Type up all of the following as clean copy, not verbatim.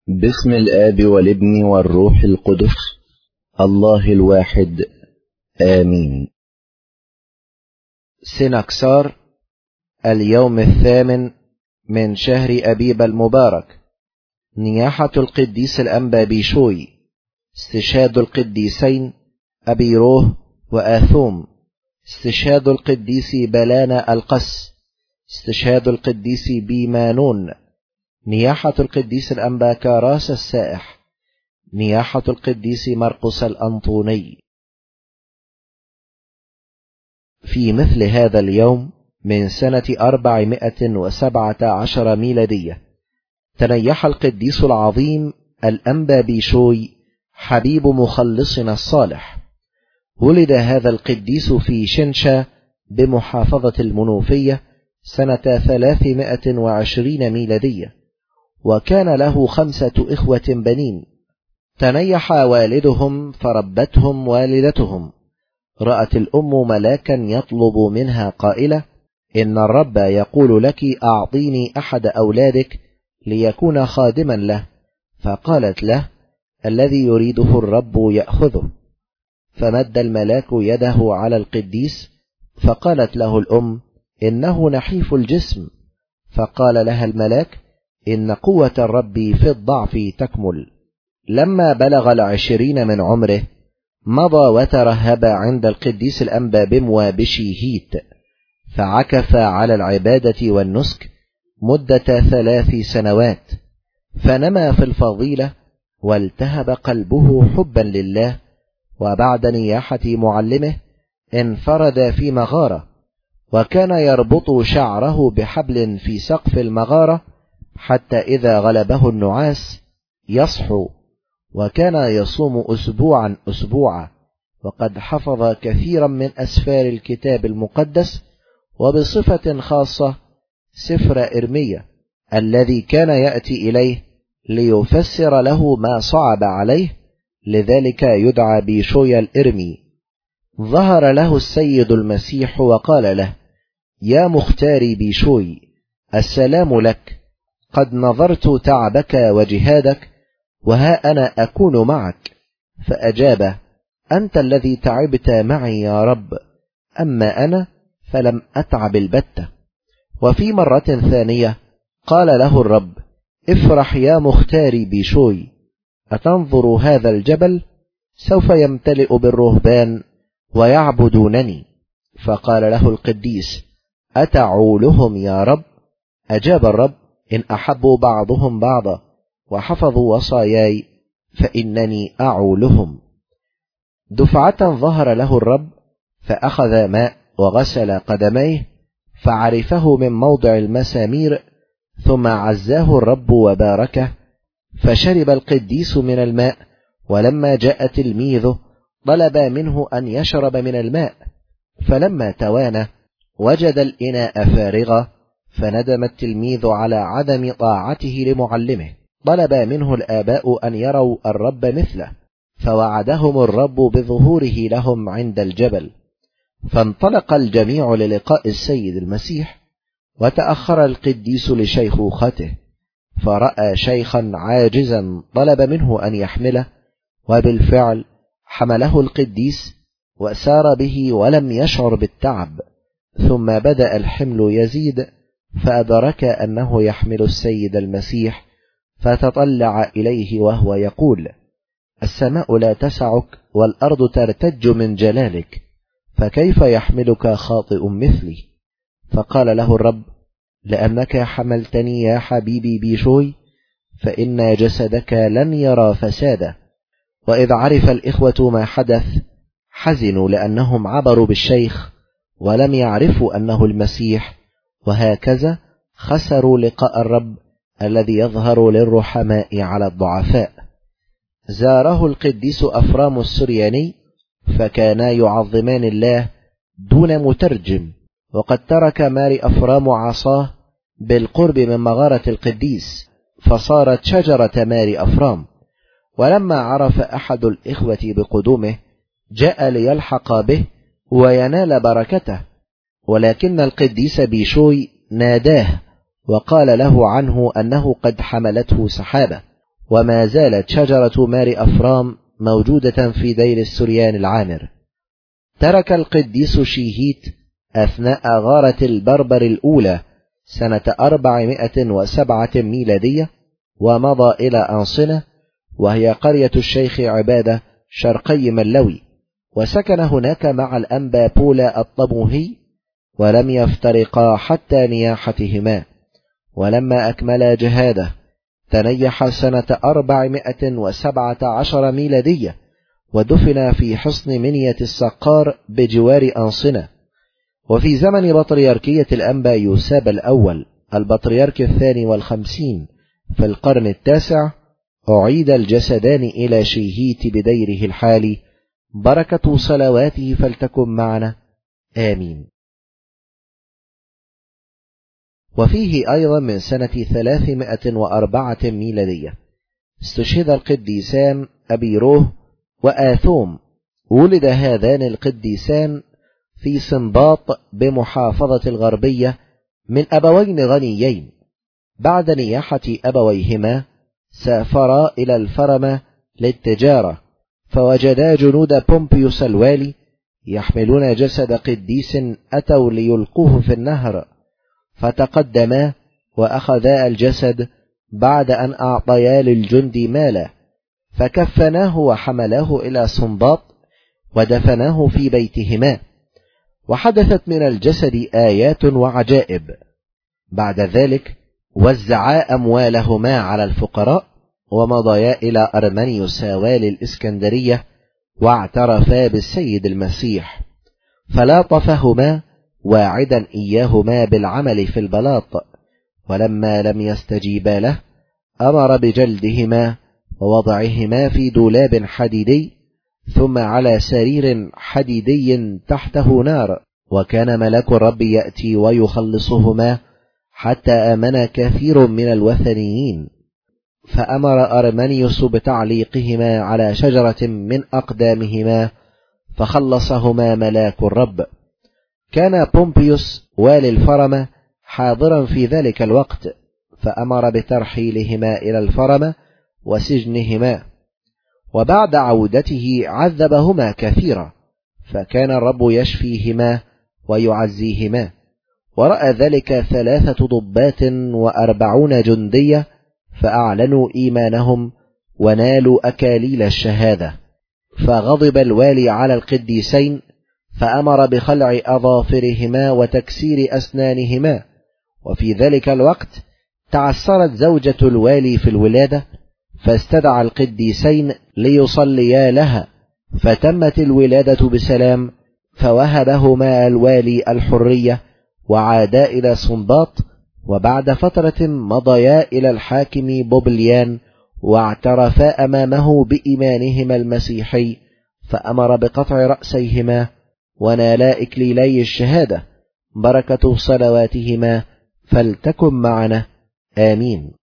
باسم الآب والابن والروح القدس الله الواحد آمين. سنكسار اليوم 8 من شهر أبيب المبارك. نياحة القديس الأنبا بيشوي. استشهاد القديسين أبيروه وآثوم. استشهاد القديس بلانا القس. استشهاد القديس بيمانون. نياحة القديس الأنبا كاراس السائح. نياحة القديس مرقس الأنطوني. في مثل هذا اليوم من سنة 417 ميلادية تنيح القديس العظيم الأنبا بيشوي حبيب مخلصنا الصالح. ولد هذا القديس في شنشا بمحافظة المنوفية سنة 320 ميلادية، وكان له 5 إخوة بنين. تنيح والدهم فربتهم والدتهم. رأت الأم ملاكا يطلب منها قائلة: إن الرب يقول لك أعطيني أحد أولادك ليكون خادما له. فقالت له: الذي يريده الرب يأخذه. فمد الملاك يده على القديس، فقالت له الأم: إنه نحيف الجسم. فقال لها الملاك: إن قوة الرب في الضعف تكمل. لما بلغ 20 من عمره مضى وترهب عند القديس الأنبا بموابشيهيت، فعكف على العبادة والنسك مدة 3 سنوات، فنمى في الفضيلة والتهب قلبه حبا لله. وبعد نياحة معلمه انفرد في مغارة، وكان يربط شعره بحبل في سقف المغارة حتى إذا غلبه النعاس يصحو، وكان يصوم أسبوعا أسبوعا، وقد حفظ كثيرا من أسفار الكتاب المقدس، وبصفة خاصة سفر إرميا الذي كان يأتي إليه ليفسر له ما صعب عليه، لذلك يدعى بيشوي الإرمي. ظهر له السيد المسيح وقال له: يا مختاري بيشوي، السلام لك، قد نظرت تعبك وجهادك، وها أنا أكون معك. فأجاب: أنت الذي تعبت معي يا رب، أما أنا فلم أتعب البتة. وفي مرة ثانية قال له الرب: افرح يا مختاري بيشوي، أتنظر هذا الجبل؟ سوف يمتلئ بالرهبان ويعبدونني. فقال له القديس: أتعولهم يا رب؟ أجاب الرب: إن أحبوا بعضهم بعضا وحفظوا وصاياي فإنني أعولهم. دفعة ظهر له الرب، فأخذ ماء وغسل قدميه، فعرفه من موضع المسامير، ثم عزاه الرب وباركه، فشرب القديس من الماء. ولما جاء تلميذه طلب منه أن يشرب من الماء، فلما توانى وجد الإناء فارغا، فندم التلميذ على عدم طاعته لمعلمه. طلب منه الآباء أن يروا الرب مثله، فوعدهم الرب بظهوره لهم عند الجبل. فانطلق الجميع للقاء السيد المسيح، وتأخر القديس لشيخوخته، فرأى شيخا عاجزا طلب منه أن يحمله، وبالفعل حمله القديس وسار به ولم يشعر بالتعب. ثم بدأ الحمل يزيد، فأدرك أنه يحمل السيد المسيح، فتطلع إليه وهو يقول: السماء لا تسعك والأرض ترتج من جلالك، فكيف يحملك خاطئ مثلي؟ فقال له الرب: لأنك حملتني يا حبيبي بيشوي، فإن جسدك لن يرى فسادا. وإذ عرف الإخوة ما حدث حزنوا، لأنهم عبروا بالشيخ ولم يعرفوا أنه المسيح، وهكذا خسروا لقاء الرب الذي يظهر للرحماء على الضعفاء. زاره القديس أفرام السرياني، فكانا يعظمان الله دون مترجم، وقد ترك ماري أفرام عصاه بالقرب من مغارة القديس، فصارت شجرة ماري أفرام. ولما عرف أحد الإخوة بقدومه جاء ليلحق به وينال بركته، ولكن القديس بيشوي ناداه وقال له عنه أنه قد حملته سحابة، وما زالت شجرة مار أفرام موجودة في دير السريان العامر. ترك القديس شيهيت أثناء غارة البربر الأولى سنة 407 ميلادية، ومضى إلى أنصنة، وهي قرية الشيخ عبادة شرقي ملوي، وسكن هناك مع الأنبا بولا الطموهي، ولم يفترقا حتى نياحتهما. ولما أكمل جهاده تنيح سنة 417 ميلادية، ودفن في حصن منية السقار بجوار أنصنة. وفي زمن بطريركية الأنبا يوساب الأول البطريرك 52 في القرن 9 أعيد الجسدان إلى شيهيت بديره الحالي. بركة صلواته فلتكن معنا، آمين. وفيه أيضا من سنة 304 ميلادية استشهد القديسان أبيروه وآثوم. ولد هذان القديسان في سنباط بمحافظة الغربية من أبوين غنيين. بعد نياحة أبويهما سافرا إلى الفرمة للتجارة، فوجدا جنود بومبيوس الوالي يحملون جسد قديس أتوا ليلقوه في النهر، فتقدما وأخذا الجسد بعد أن أعطيا للجند مالا، فكفناه وحملاه إلى سنباط ودفناه في بيتهما. وحدثت من الجسد آيات وعجائب. بعد ذلك وزعا أموالهما على الفقراء، ومضيا إلى أرمنيوس والي الإسكندرية، واعترفا بالسيد المسيح، فلاطفهما واعدا إياهما بالعمل في البلاط. ولما لم يستجيبا له أمر بجلدهما ووضعهما في دولاب حديدي، ثم على سرير حديدي تحته نار. وكان ملاك الرب يأتي ويخلصهما حتى آمن كثير من الوثنيين، فأمر أرمنيوس بتعليقهما على شجرة من أقدامهما، فخلصهما ملاك الرب. كان بومبيوس والي الفرمة حاضرا في ذلك الوقت، فأمر بترحيلهما إلى الفرمة وسجنهما. وبعد عودته عذبهما كثيرا، فكان الرب يشفيهما ويعزيهما. ورأى ذلك 43 جندية، فأعلنوا إيمانهم ونالوا أكاليل الشهادة. فغضب الوالي على القديسين، فأمر بخلع أظافرهما وتكسير أسنانهما. وفي ذلك الوقت تعسرت زوجة الوالي في الولادة، فاستدعى القديسين ليصليا لها، فتمت الولادة بسلام، فوهبهما الوالي الحرية وعادا إلى سنباط. وبعد فترة مضيا إلى الحاكم بوبليان، واعترفا أمامه بإيمانهما المسيحي، فأمر بقطع رأسيهما ونالا إكليلي الشهادة. بركة صلواتهما فلتكن معنا، آمين.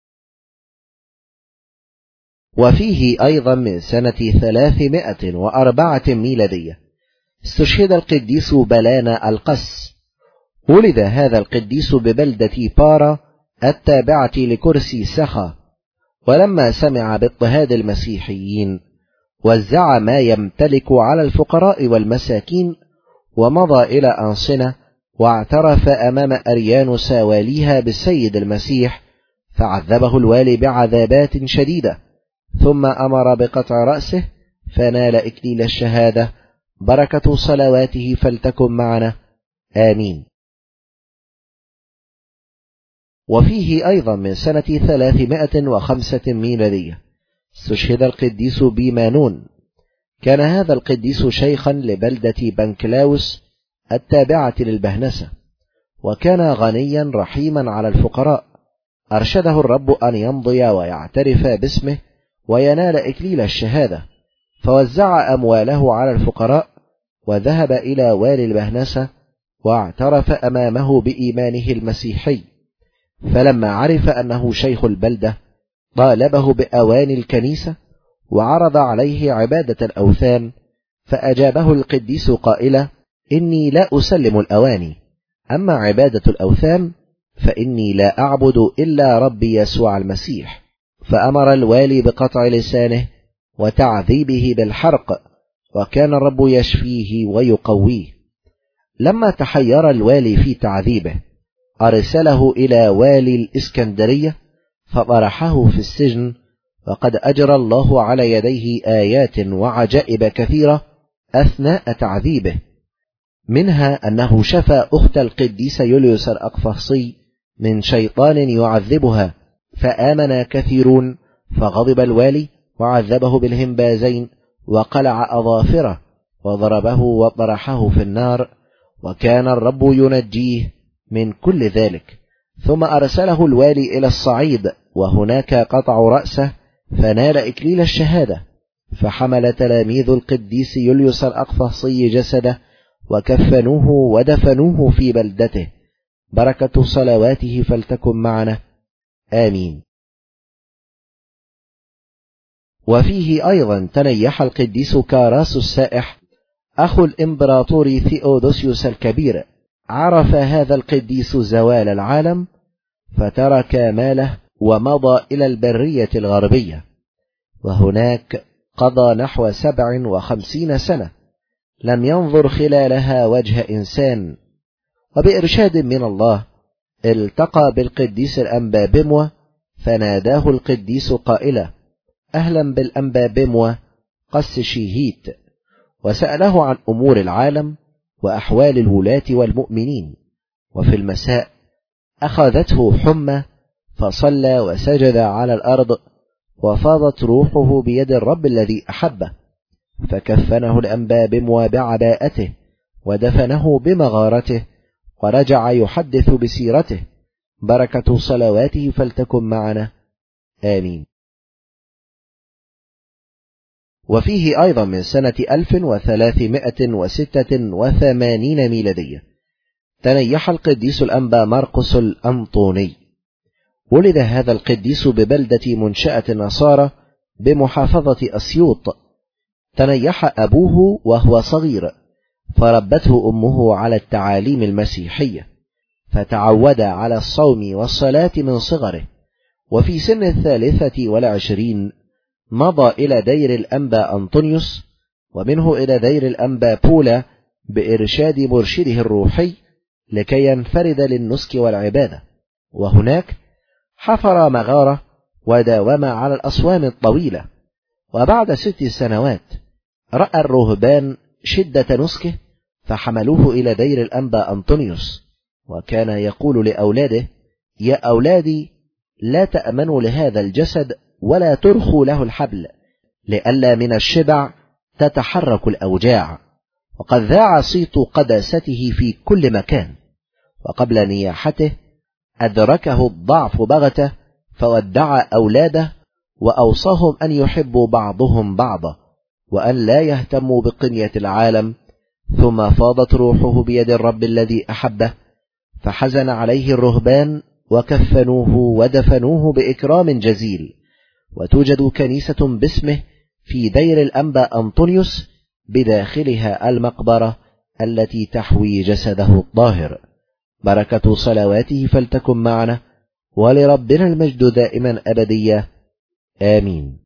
وفيه أيضا من سنة 304 ميلادية استشهد القديس بلانا القس. ولد هذا القديس ببلدة بارا التابعة لكرسي سخا، ولما سمع باضطهاد المسيحيين وزع ما يمتلك على الفقراء والمساكين، ومضى إلى أنصنة، واعترف أمام أريانوس واليها بالسيد المسيح، فعذبه الوالي بعذابات شديدة، ثم أمر بقطع رأسه، فنال إكليل الشهادة. بركة صلواته فلتكن معنا، آمين. وفيه أيضا من سنة 305 ميلادية استشهد القديس بيمانون. كان هذا القديس شيخا لبلدة بنكلاوس التابعة للبهنسة، وكان غنيا رحيما على الفقراء. أرشده الرب أن يمضي ويعترف باسمه وينال إكليل الشهادة، فوزع أمواله على الفقراء، وذهب إلى والي البهنسة واعترف أمامه بإيمانه المسيحي. فلما عرف أنه شيخ البلدة طالبه بأواني الكنيسة، وعرض عليه عبادة الأوثان، فأجابه القديس قائلا: إني لا أسلم الأواني، أما عبادة الأوثان فإني لا أعبد إلا ربي يسوع المسيح. فأمر الوالي بقطع لسانه وتعذيبه بالحرق، وكان الرب يشفيه ويقويه. لما تحير الوالي في تعذيبه أرسله إلى والي الإسكندرية فطرحه في السجن، وقد أجرى الله على يديه آيات وعجائب كثيرة أثناء تعذيبه، منها أنه شفى أخت القديس يوليوس الأقفاصي من شيطان يعذبها، فآمن كثيرون، فغضب الوالي وعذبه بالهمبازين وقلع أظافره وضربه وطرحه في النار، وكان الرب ينجيه من كل ذلك. ثم أرسله الوالي إلى الصعيد، وهناك قطعوا رأسه فنال إكليل الشهادة. فحمل تلاميذ القديس يوليوس الأقفاصي جسده وكفنوه ودفنوه في بلدته. بركة صلواته فلتكن معنا، آمين. وفيه أيضا تنيح القديس كاراس السائح أخو الإمبراطور ثيودوسيوس الكبير. عرف هذا القديس زوال العالم فترك ماله ومضى إلى البرية الغربية، وهناك قضى نحو 57 سنة لم ينظر خلالها وجه إنسان. وبإرشاد من الله التقى بالقديس الأنبا بموى، فناداه القديس قائلا: أهلا بالأنبا بموى قس شيهيت، وسأله عن أمور العالم وأحوال الولاة والمؤمنين. وفي المساء أخذته حمى فصلى وسجد على الأرض، وفاضت روحه بيد الرب الذي أحبه، فكفنه الأنبا بموى بعباءته ودفنه بمغارته، ورجع يحدث بسيرته. بركة صلواته فلتكن معنا، آمين. وفيه أيضا من سنة 1386 ميلادية تنيح القديس الأنبا مرقس الأنطوني. ولد هذا القديس ببلدة منشأة النصارى بمحافظة أسيوط. تنيح أبوه وهو صغير، فربته أمه على التعاليم المسيحية، فتعود على الصوم والصلاة من صغره. وفي سن 23 مضى إلى دير الأنبا أنطونيوس، ومنه إلى دير الأنبا بولا بإرشاد مرشده الروحي لكي ينفرد للنسك والعبادة. وهناك حفر مغارة وداوم على الأصوام الطويلة. وبعد 6 سنوات رأى الرهبان شدة نسكه فحملوه إلى دير الأنبا أنطونيوس، وكان يقول لأولاده: يا أولادي، لا تأمنوا لهذا الجسد ولا ترخوا له الحبل، لئلا من الشبع تتحرك الأوجاع. وقد ذاع صيت قداسته في كل مكان. وقبل نياحته أدركه الضعف بغته، فودع أولاده وأوصاهم أن يحبوا بعضهم بعضا، وأن لا يهتموا بقنية العالم. ثم فاضت روحه بيد الرب الذي أحبه، فحزن عليه الرهبان وكفنوه ودفنوه بإكرام جزيل. وتوجد كنيسة باسمه في دير الأنبا أنطونيوس بداخلها المقبرة التي تحوي جسده الطاهر. بركة صلواته فلتكن معنا، ولربنا المجد دائما أبدية، آمين.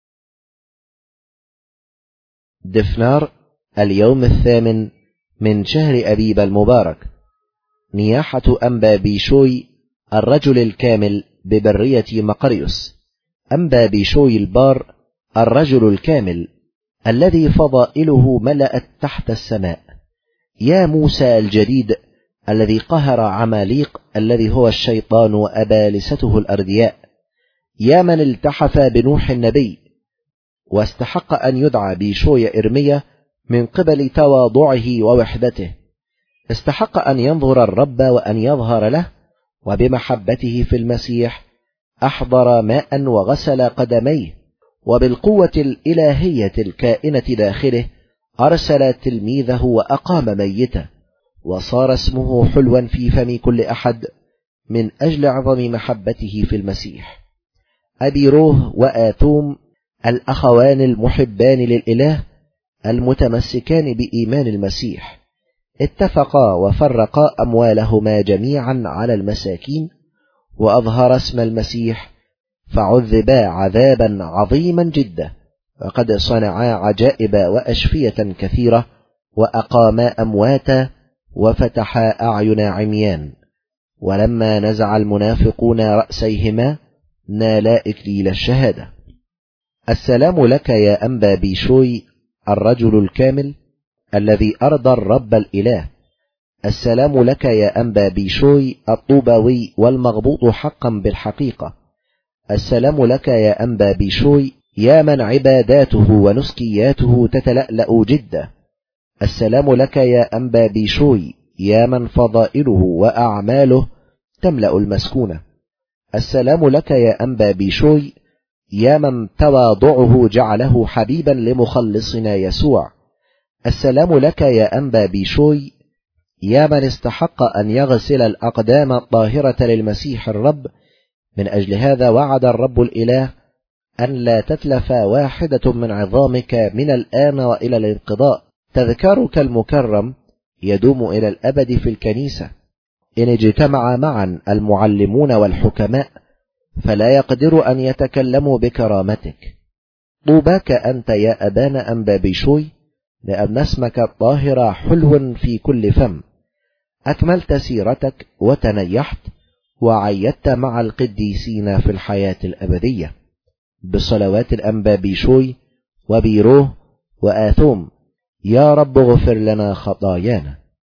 دفنار اليوم 8 من شهر أبيب المبارك. نياحة أنبا بيشوي الرجل الكامل ببرية مقريوس. أنبا بيشوي البار الرجل الكامل الذي فضائله ملأت تحت السماء. يا موسى الجديد الذي قهر عماليق الذي هو الشيطان وأبالسته الأردياء. يا من التحف بنوح النبي واستحق أن يدعى بيشوي إرميا من قبل تواضعه ووحدته. استحق أن ينظر الرب وأن يظهر له، وبمحبته في المسيح أحضر ماء وغسل قدميه، وبالقوة الإلهية الكائنة داخله أرسل تلميذه وأقام ميته، وصار اسمه حلوا في فم كل أحد من أجل عظم محبته في المسيح. أبيروه وآتوم الأخوان المحبان للإله المتمسكان بإيمان المسيح اتفقا وفرقا أموالهما جميعا على المساكين، وأظهر اسم المسيح فعذبا عذابا عظيما جدا، وقد صنعا عجائب وأشفية كثيرة، وأقاما أمواتا، وفتحا أعين عميان. ولما نزع المنافقون رأسيهما نالا إكليل الشهادة. السلام لك يا أنبا بيشوي الرجل الكامل الذي أرضى الرب الإله. السلام لك يا أنبا بيشوي الطوباوي والمغبوط حقا بالحقيقة. السلام لك يا أنبا بيشوي يا من عباداته ونسكياته تتلألأ جدا. السلام لك يا أنبا بيشوي يا من فضائله وأعماله تملأ المسكونة. السلام لك يا أنبا بيشوي يا من تواضعه جعله حبيبا لمخلصنا يسوع. السلام لك يا أنبا بيشوي يا من استحق أن يغسل الأقدام الطاهرة للمسيح الرب. من أجل هذا وعد الرب الإله أن لا تتلف واحدة من عظامك من الآن وإلى الانقضاء. تذكارك المكرم يدوم إلى الأبد في الكنيسة. إن اجتمع معا المعلمون والحكماء فلا يقدر أن يتكلموا بكرامتك. طوباك أنت يا أبانا أنبا بيشوي، لأن اسمك الطاهر حلو في كل فم. أكملت سيرتك وتنيحت، وعيدت مع القديسين في الحياة الأبدية. بصلوات الأنبا بيشوي وبيروه وآثوم، يا رب اغفر لنا خطايانا.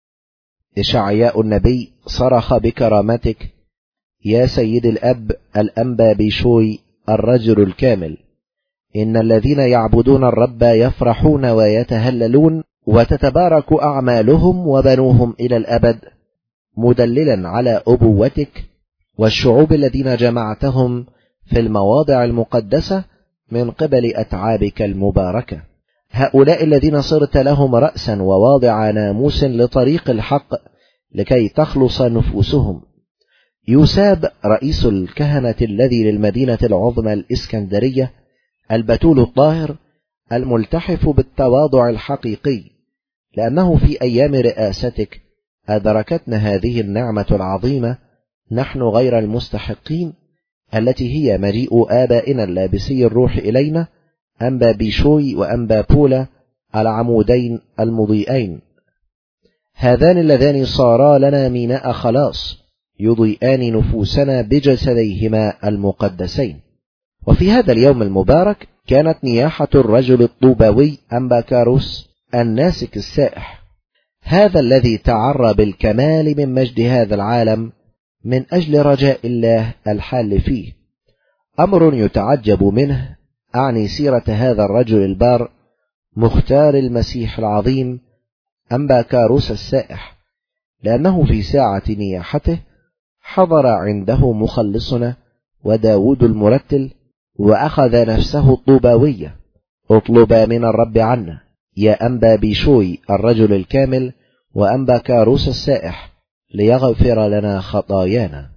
إشعياء النبي صرخ بكرامتك يا سيد الأب الأنبا بيشوي الرجل الكامل. إن الذين يعبدون الرب يفرحون ويتهللون، وتتبارك أعمالهم وبنوهم إلى الأبد، مدللا على أبوتك والشعوب الذين جمعتهم في المواضع المقدسة من قبل أتعابك المباركة. هؤلاء الذين صرت لهم رأسا وواضع ناموس لطريق الحق لكي تخلص نفوسهم. يوساب رئيس الكهنة الذي للمدينة العظمى الإسكندرية، البتول الطاهر الملتحف بالتواضع الحقيقي، لأنه في أيام رئاستك أدركتنا هذه النعمة العظيمة نحن غير المستحقين، التي هي مجيء آبائنا اللابسي الروح إلينا، أنبا بيشوي وأنبا بولا العمودين المضيئين، هذان اللذان صارا لنا ميناء خلاص، يضيئان نفوسنا بجسديهما المقدسين. وفي هذا اليوم المبارك كانت نياحة الرجل الطوباوي أنبا كاروس الناسك السائح، هذا الذي تعرى بالكمال من مجد هذا العالم من أجل رجاء الله الحال فيه. أمر يتعجب منه، أعني سيرة هذا الرجل البار مختار المسيح العظيم أنبا كاروس السائح، لأنه في ساعة نياحته حضر عنده مخلصنا وداود المرتل، وأخذ نفسه الطوباوية. اطلبا من الرب عنا يا أنبا بيشوي الرجل الكامل وأنبا كاروس السائح، ليغفر لنا خطايانا.